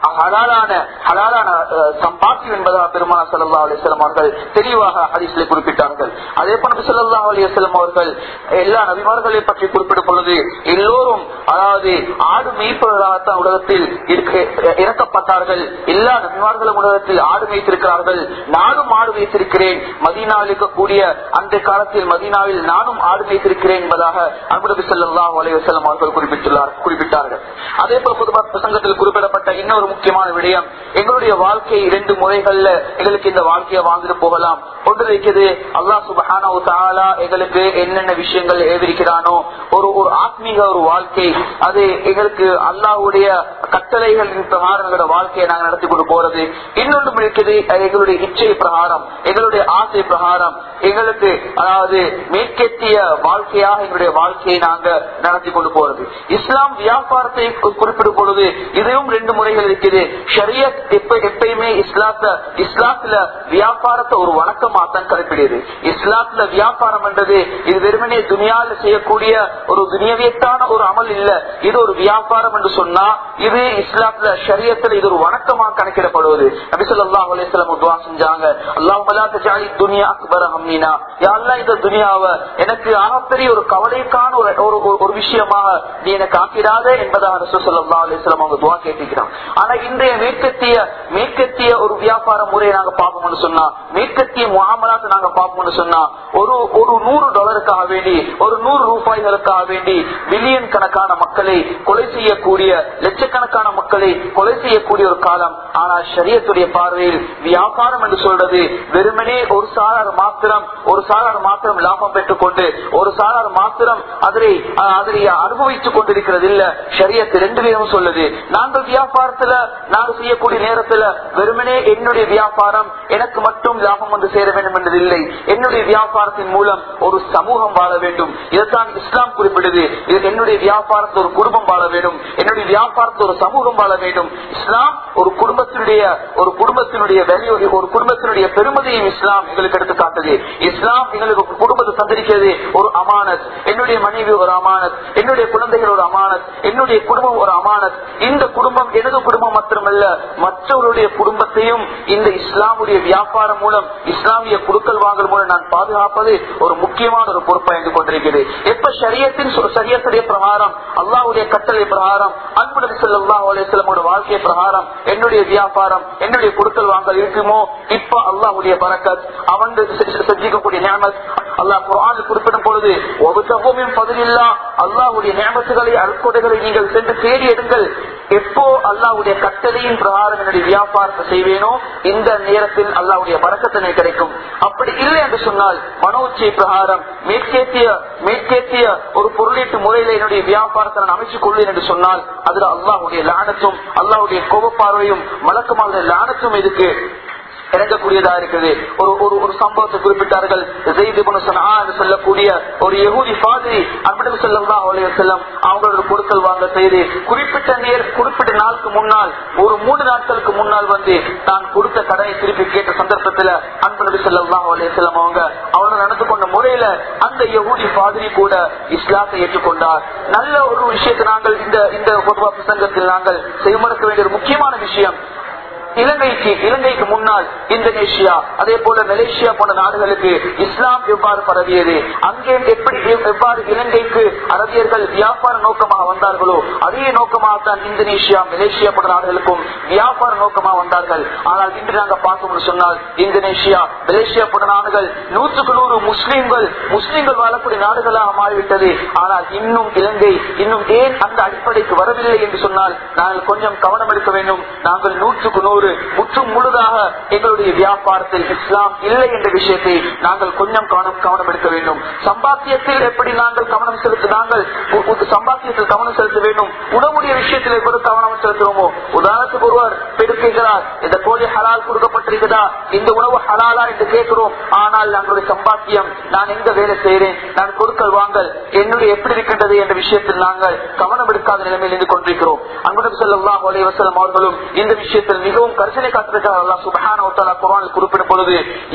ஹலாலான சம்பாத்தியம் என்பதாக பெருமானார் ஸல்லல்லாஹு அலைஹி வஸல்லம் அவர்கள் தெளிவாக ஹதீஸிலே குறிப்பிட்டார்கள். அதே போல நபி ஸல்லல்லாஹு அலைஹி வஸல்லம் அவர்கள் எல்லா நபிமார்களை பற்றி குறிப்பிடும் பொழுது எல்லோரும் அதாவது ஆடு மேய்ப்பவர்களாகத்தான் உலகத்தில் இறக்கப்பட்டார்கள். எல்லா நபிமார்களும் உலகத்தில் ஆடு மேய்த்திருக்கிறார்கள், நானும் ஆடு வைத்திருக்கிறேன், மதீனாவில் இருக்கக்கூடிய அந்த காலத்தில் மதீனாவில் நானும் ஆடு வைத்திருக்கிறேன் என்பதாக நபி ஸல்லல்லாஹு அலைஹி வஸல்லம் அவர்கள் குறிப்பிட்டார்கள். அதே போல பொதுவாக பிரசங்கத்தில் குறிப்பிடப்பட்ட இன்னொரு முக்கியமான விடயம், எங்களுடைய வாழ்க்கை 2 முறைகள்ல எங்களுக்கு இந்த வாழ்க்கையை வாழ்ந்துட்டு போகலாம். ஒன்று இருக்கிறது அல்லாஹ் சுப்ஹானஹு வ தஆலா எங்களுக்கு என்னென்ன விஷயங்கள் ஏவிருக்கிறானோ ஒரு ஆத்மீக ஒரு வாழ்க்கை, அது எங்களுக்கு அல்லாஹ்வுடைய கட்டளைகளின் பிரகாரம் எங்களுடைய வாழ்க்கையை நாங்கள் நடத்தி கொண்டு போறது. இன்னொன்று இருக்குது எங்களுடைய இச்சை பிரகாரம், எங்களுடைய ஆசை பிரகாரம் எங்களுக்கு அதாவது மேற்கத்திய வாழ்க்கையாக எங்களுடைய வாழ்க்கையை நாங்க நடத்தி கொண்டு போறது. இஸ்லாம் வியாபாரத்தை குறிப்பிடும் பொழுது இதுவும் 2 முறைகள் இருக்குது. ஷரியத் எப்பயுமே இஸ்லாத்துல வியாபாரத்தை ஒரு வணக்கமாத்தான் கடைப்பிடிது. இஸ்லாத்துல வியாபாரம் என்றது இது வெறுமனே துனியால செய்யக்கூடிய ஒரு துனியவியத்தான ஒரு அமல் இல்ல, இது ஒரு வியாபாரம் என்று சொன்னா இது இஸ்லாத்துல ஷரியத்துல இது ஒரு வணக்கமாக கணக்கிடப்படுவது. நபி ஸல்லல்லாஹு அலைஹி வஸல்லம் துஆ செஞ்சாங்க, அல்லாஹும்ம லா தஜஅலி துன்யா அக்பர ஹம்மினா, யா அல்லாஹ் இந்த துனியாவை எனக்கு ஆகப்பெரிய ஒரு கவலைக்கான ஒரு விஷயமாக நீ எனக்கு ஆக்கிடாத என்பதாக ரசூல் ஸல்லல்லாஹு அலைஹி வஸல்லம் அவங்க துஆ கேட்டிருக்கிறாங்க. ஆனா இன்றைய மேற்கத்திய ஒரு வியாபார முறையை நாங்க பார்ப்போம்னு சொன்னா, மேற்கத்திய முஆமலாத்தை நாங்க பார்ப்போம்னு சொன்னா ஒரு $100 வேண்டி ஒரு $100 வேண்டி பில்லியன் கணக்கான மக்களை கொலை செய்யக்கூடிய, லட்சக்கணக்கான மக்களை கொலை செய்யக்கூடிய ஒரு காலம். ஆனால் ஷரியத்துடைய பார்வையில் வியாபாரம் என்று சொல்றது வெறுமனே ஒரு சாரார் மாத்திரம் லாபம் பெற்றுக் கொண்டு ஒரு சாரார் மாத்திரம் அதை அனுபவித்துக் கொண்டிருக்கிறது இல்ல. ஷரியத் 2 பேரும் சொல்லுது, நாங்கள் வியாபாரத்துல நாங்கள் செய்யக்கூடிய நேரத்துல வெறுமனே என்னுடைய வியாபாரம் எனக்கு மட்டும் லாபம் வந்து சேர வேண்டும் என்பது இல்லை. என்னுடைய வியாபாரத்தின் மூலம் ஒரு சமூகம் வாழ வேண்டும், இதுதான் இஸ்லாம் குறிப்பிடுது. என்னுடைய வியாபாரத்தில் ஒரு குடும்பம் வாழ வேண்டும், என்னுடைய வியாபாரத்தில் ஒரு சமூகம் வாழ வேண்டும். இஸ்லாம் ஒரு குடும்பத்தினுடைய வேல்யூ, ஒரு குடும்பத்தினுடைய பெருமதியும் இஸ்லாம் எங்களுக்கு எடுத்து காட்டுது. இஸ்லாம் எங்களுக்கு குடும்பத்தை தந்திருக்கிறது ஒரு அமானத். என்னுடைய மனைவி ஒரு அமானத், என்னுடைய குழந்தைகள் ஒரு அமானத், என்னுடைய குடும்பம் ஒரு அமானத். இந்த குடும்பம் எனது குடும்பம் மாத்திரமல்ல, மற்றவருடைய குடும்பத்தையும் இந்த இஸ்லாமுடைய வியாபாரம் மூலம் இஸ்லாமிய குடுக்கல் வாங்கல் மூலம் நான் பாதுகாப்பது ஒரு முக்கியமான ஒரு பொறுப்பை இருந்து கொண்டிருக்கிறது. எப்ப ஷரியத்துடைய பிரகாரம், அல்லாஹ்வுடைய கட்டளை பிரகாரம், அன்பு நபி ஸல்லல்லாஹு அலைஹி வஸல்லம் வாழ்க்கை பிரகாரம் என்னுடைய வியாபாரம் என்னுடைய குடுக்கல் வாங்கல் இருக்குமோ, இப்ப அல்லாஹ்வுடைய பரக்கத், அவன் செஞ்சிக்கக்கூடிய நிஅமத் அல்லாஹ் குர்ஆனில் குறிப்பிடும் பொழுது அல்லாஹ்வுடைய நிஅமத்துகளை அருட்கொடைகளை நீங்கள் சென்று தேடி எடுங்கள். எப்போ அல்லாஹ்வுடைய கட்டளையின் பிரகாரம் என்னுடைய வியாபாரத்தை செய்வேனோ இந்த நேரத்தில் அல்லாஹ்வுடைய பரக்கத்தினை கிடைக்கும். அப்படி இல்லை என்று சொன்னால் மனோச்சை பிரகாரம் மேற்கேத்திய ஒரு பொருளீட்டு முறையில என்னுடைய வியாபாரத்தை நான் அமைச்சுக் கொள்வேன் என்று சொன்னால் அதுல அல்லாஹ்வுடைய லானத்தும் அல்லாஹ்வுடைய கோபப்பார்வையும் மலக்குமாவுடைய லானத்தும் இதுக்கு இறங்கக்கூடியதா இருக்குது. ஒரு சம்பவத்தை குறிப்பிட்டார்கள். சொல்லக்கூடிய ஒரு யஹூதி ஃபாதிரி நபி ஸல்லல்லாஹு அலைஹி வஸல்லம் அவங்களோட கொடுக்கல் வாங்க செய்து குறிப்பிட்ட நாளுக்கு முன்னால் ஒரு 3 நாட்களுக்கு முன்னால் வந்து தான் கொடுத்த கடனை திருப்பி கேட்ட சந்தர்ப்பத்தில் அன்பு நபி ஸல்லல்லாஹு அலைஹி வஸல்லம் அவங்களோட நடந்து கொண்ட முறையில அந்த யஹூதி பாதிரி கூட இஸ்லாத்தை ஏற்றுக்கொண்டார். நல்ல ஒரு விஷயத்தை நாங்கள் இந்த பிரசங்கத்தில் நாங்கள் செய்மறுக்க வேண்டிய ஒரு முக்கியமான விஷயம், இலங்கைக்கு முன்னால் இந்தோனேஷியா அதே போல மலேசியா போன்ற நாடுகளுக்கு இஸ்லாம் எவ்வாறு பரவியது, அங்கே எவ்வாறு இலங்கைக்கு அரபியர்கள் வியாபார நோக்கமாக வந்தார்களோ அதே நோக்கமாகத்தான் இந்தோனேஷியா மலேசியா போன்ற நாடுகளுக்கும் வியாபார நோக்கமாக வந்தார்கள். ஆனால் இன்று நாங்கள் பார்த்தோம்னு சொன்னால் இந்தோனேஷியா மலேசியா போன்ற நாடுகள் 100% முஸ்லிம்கள் வாழக்கூடிய நாடுகளாக மாறிவிட்டது. ஆனால் இன்னும் இலங்கை இன்னும் ஏன் அந்த அடிப்படைக்கு வரவில்லை என்று சொன்னால் நாங்கள் கொஞ்சம் கவனம் எடுக்க வேண்டும். நாங்கள் 100% முற்றும் முழுதாக எங்களுடைய வியாபாரத்தில் இஸ்லாம் இல்லை என்ற விஷயத்தை நாங்கள் கொஞ்சம் கவனம் எடுக்க வேண்டும். சம்பாத்தியத்தில் எப்படி நாங்கள் கவனம் செலுத்த வேண்டும், உணவுடைய விஷயத்தில் எப்படி கவனம் செலுத்துவோமோ. உதாரணத்துக்கு ஒருவர் பெருக்கிறார், இந்த கோழி ஹலால் கொடுக்கப்பட்டிருக்கிறதா, இந்த உணவு ஹலாலா என்று கேட்கிறோம். ஆனால் நாங்களுடைய சம்பாத்தியம், நான் எங்க வேலை செய்கிறேன், நான் கொடுக்கல் வாங்கல் என்னுடைய எப்படி இருக்கின்றது என்ற விஷயத்தில் நாங்கள் கவனம் எடுக்காத நிலைமையில் இருந்து கொண்டிருக்கிறோம். அன்பு ஸல்லல்லாஹு அலைஹி வஸல்லம் அவர்களும் இந்த விஷயத்தில் மிகவும் கரிசனை காட்டிருக்கிறார். அல்லாஹ் சுப்ஹானஹு வ தஆலா குர்ஆனில் குறிப்பிடும் பொழுது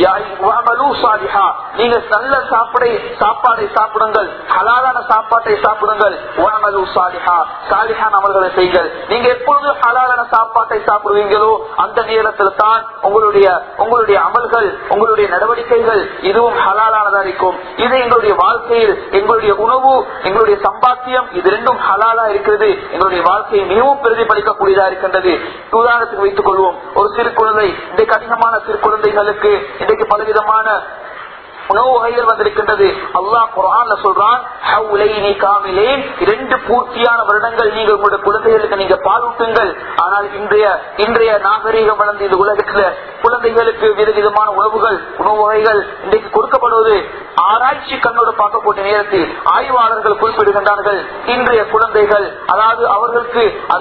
நீங்கள் நல்ல சாப்பாடை சாப்பிடுங்கள், ஹலாலான சாப்பாட்டை சாப்பிடுங்கள், சாலிஹான அமல்களை செய்யுங்கள். நீங்க எப்பொழுது ஹலாலான சாப்பாட்டை சாப்பிடுவீங்களோ அந்த நேரத்தில் தான் உங்களுடைய அமல்கள் உங்களுடைய நடவடிக்கைகள் இதுவும் ஹலாலானதா இருக்கும். இது எங்களுடைய வாழ்க்கையில் எங்களுடைய உணவு எங்களுடைய சம்பாத்தியம் இது ரெண்டும் ஹலாலா இருக்கிறது, எங்களுடைய வாழ்க்கையை மிகவும் பிரதிபலிக்கக்கூடியதா இருக்கின்றது. உதாரணத்துக்கு வைத்துக் கொள்வோம், ஒரு சிறு குழந்தை, இன்றைக்கு அதிகமான சிறு குழந்தைகளுக்கு இன்றைக்கு பலவிதமான உணவு வகைகள் வந்திருக்கின்றது. அல்லாஹ் குர்ஆன்ல சொல்றான், 2 பூர்த்தியான வருடங்கள் நீங்கள் உங்களுடைய குழந்தைகளுக்கு நீங்க பாலூட்டுங்கள். ஆனால் இன்றைய நாகரீகம் வளர்ந்த இந்த உலகத்துல குழந்தைகளுக்கு விதவிதமான உணவு வகைகள் இன்றைக்கு கொடுக்கப்படுவது ஆராய்ச்சி கண்ணோடு பார்க்கக்கூடிய நேரத்தில் ஆய்வாளர்கள் குறிப்பிடுகின்றார்கள், இன்றைய குழந்தைகள் அதாவது அவர்களுக்கு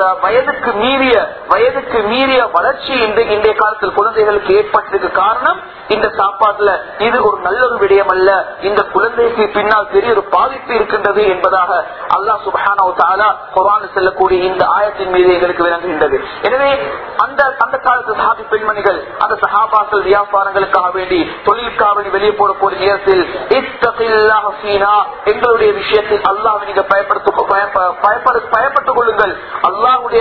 வயதுக்கு மீறிய வளர்ச்சி இன்றைய காலத்தில் குழந்தைகளுக்கு ஏற்பட்டதுக்கு காரணம் இந்த சாப்பாட்டுல இது ஒரு நல்ல ஒரு விடயம் அல்ல, இந்த குழந்தைக்கு பின்னால் பெரிய ஒரு பாதிப்பு இருக்கின்றது என்பதாக அல்லாஹ் சுப்ஹானஹு வ தஆலா குர்ஆனில் சொல்லக்கூடிய இந்த ஆயத்தின் மீது எங்களுக்கு விளங்குகின்றது. எனவே அந்த காலத்து சஹாபி பெண்மணிகள் அந்த சஹாபாக்கள் வியாபாரங்களுக்காக வேண்டி தொழிலுக்காக வேண்டி வெளியே போடக்கூடிய நேரத்தில் இத்தகில்லாஹ ஃபீனா, எங்களுடைய விஷயத்தில் அல்லாஹ்வை நீங்க பயப்பட்டுக் கொள்ளுங்கள், அல்லாஹ்வுடைய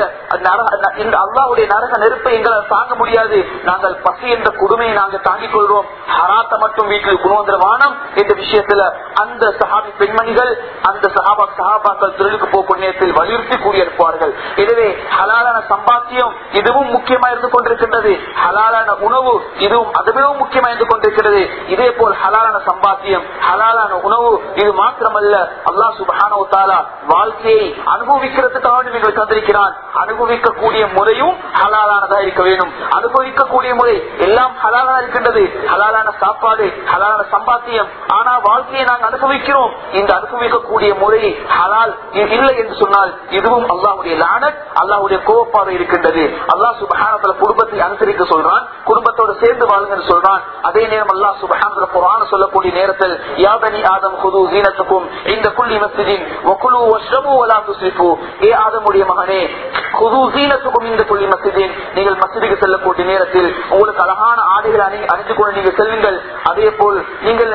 நரக நெருப்பை எங்களால் தாங்க முடியாது, நாங்கள் பசி என்ற கொடுமையை நாங்கள் தாங்கிக் கொள்வோம், ஹராத்தை மட்டும் வீட்டில் குணவந்திரவானம் என்ற விஷயத்துல அந்த சஹாபி பெண்மணிகள் அந்த சஹாபாக்கள் தொழிலுக்கு போகக்கூடிய நேரத்தில் வலியுறுத்தி கூறியிருப்பார்கள். எனவே ஹலாலான சம்பாத்தியம் இதுவும் முக்கியமா இருந்து கொண்டிருக்கின்றது, ஹலாலான உணவு இதுவும் அதுவும் முக்கியமா இருந்து கொண்டிருக்கிறது. இதே போல் ஹலாலான சம்பாத்தியம் ஹலாலான உணவு இது மாத்திரமல்ல, அல்லாஹ் சுப்ஹானஹு வ தஆலா வாழ்க்கையை அனுபவிக்கிறதுக்காக நீங்கள் தந்திருக்கிறான். அனுபவிக்கக்கூடிய முறையும் ஹலாலானதா இருக்க வேண்டும். அனுபவிக்கக்கூடிய முறை எல்லாம் ஹலாலா இருக்கின்றது, ஹலாலான சாப்பாடு ஹலாலான சம்பாத்தியம். ஆனா வாழ்க்கையை நாங்கள் அனுபவிக்கிறோம், இந்த அனுபவிக்கக்கூடிய முறை ஹலால் இல்லை என்று சொன்னால் இதுவும் அல்லாஹ்வுடைய லானத், அல்லாஹ்வுடைய கோபப்பார்வை இருக்கின்றது. அல்லாஹ் சுப்ஹானஹு வ தஆலா குடும்பத்தை அனுசரிக்க சொல்றான், குடும்பத்தோடு சேர்ந்து வாழுங்க சொல்றான். அதே நேரம் அல்லாஹ் சுப்ஹானஹு வ தஆலா குர்ஆன் சொல்லக்கூடிய நேரத்தில் யா பனி ஆதம் குது ஸீனத்துக்கும் இந்த குல்லி மஸ்ஜிதின் வகுலு வஷ்ரபு வலா துஸ்ரிஃபு, ஏ ஆதமுடைய மகனே குது ஸீனத்துக்கும் இந்த குல்லி மஸ்ஜிதின், நீங்கள் மஸ்ஜிதுக்கு செல்லக்கூடிய நேரத்தில் உங்களுக்கு அழகான ஆடைகளை அணிந்து கொண்டு நீங்கள் செல்லுங்கள். அதே போல் நீங்கள்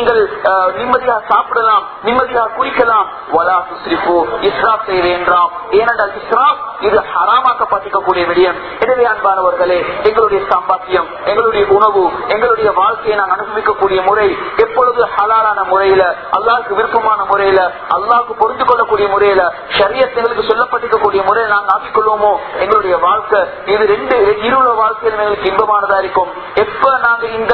நிம்மதியாக சாப்பிடலாம், நிம்மதியாக குளிக்கலாம். வலா துஸ்ரிஃபு, இஸ்ராப் செய்ய வேண்டாம். ஏனென்றால் இஸ்ராப் இது ஹராமாக்கப்பட்டிருக்கக்கூடிய விடயம். எனவே அன்பானவர்களே, எங்களுடைய சம்பாத்தியம் எங்களுடைய உணவு எங்களுடைய வாழ்க்கையை நாம் அனுபவிக்கக்கூடிய முறை எப்பொழுது ஹலாலான முறையில அல்லாஹ்வுக்கு விருப்பமான முறையில அல்லாஹ்வுக்கு பொறுத்து கொள்ளக்கூடிய முறையில ஷரியத் எங்களுக்கு சொல்லப்பட்டிருக்கக்கூடிய முறையில் நாங்கள் ஆக்கிக்கொள்வோமோ எங்களுடைய வாழ்க்கை இது இருள வாழ்க்கையில் எங்களுக்கு இன்பமானதா இருக்கும். எப்ப நாங்க இந்த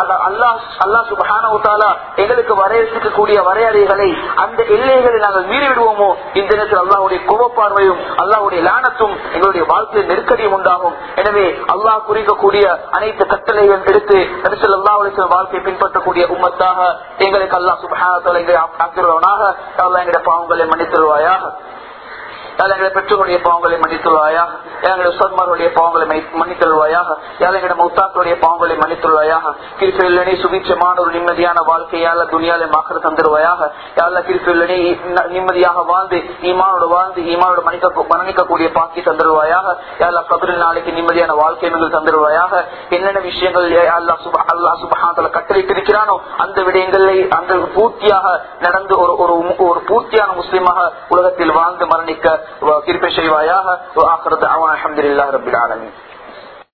அல்லாஹ் சுப்ஹானஹு வ தஆலா எங்களுக்கு வரையறுக்கக்கூடிய வரையறைகளை அந்த எல்லைகளை நாங்கள் மீறி விடுவோமோ இந்த நேரத்தில் அல்லாஹ்வுடைய கோபப்பார்வையும் அல்லாஹ்வுடைய லானத்தும் எங்களுடைய வாழ்க்கையில் நெருக்கடியும் உண்டாகும். எனவே அல்லாஹ் குறிக்கக்கூடிய அனைத்து கட்டளைகள் எடுத்து நபி ஸல்லல்லாஹு அலைஹி வஸல்லம் வாழ்க்கையை பின்பற்றக்கூடிய உம்மத்தாக எங்களுக்கு அல்லாஹ் சுப்ஹானஹு வ தஆலா எங்களை ஆக்கிடுவானாக. அல்லாஹ் எங்களுடைய பாவங்களை மன்னித்துள்வாயாக, எங்களுடைய பெற்றோருடைய பாவங்களை மன்னித்துள்வாயாக, எங்களுடைய உஸ்தாத்மார்களுடைய பாவங்களை மன்னித்தருள்வாயாக. எங்களுடைய மௌத்தாக்களுடைய பாவங்களை மன்னித்தருள்வாயாக. கிருபையுள்ளனே சுபிட்சமான ஒரு நிம்மதியான வாழ்க்கையால துனியால மாக்கிற தந்துருவாயாக. யாரெல்லாம் கிருபையுள்ளனே நிம்மதியாக வாழ்ந்து ஈமானோட மன்னிக்கக்கூடிய பாக்கி தந்துருவாயாக. யாரெல்லாம் கபரில் நாளைக்கு நிம்மதியான வாழ்க்கை தந்துருவாயாக. என்னென்ன விஷயங்கள் அல்லாஹ் சுப்ஹானஹு வ தஆலா கட்டளையிட்டிருக்கிறானோ அந்த விடயங்களை அந்த பூர்த்தியாக நடந்து ஒரு பூர்த்தியான முஸ்லிமாக உலகத்தில் வாழ்ந்து மரணிக்க கிருபை செய்வாயாக. வ ஆகிரு தஅவானா அல்ஹம்துலில்லாஹி ரப்பில் ஆலமீன்.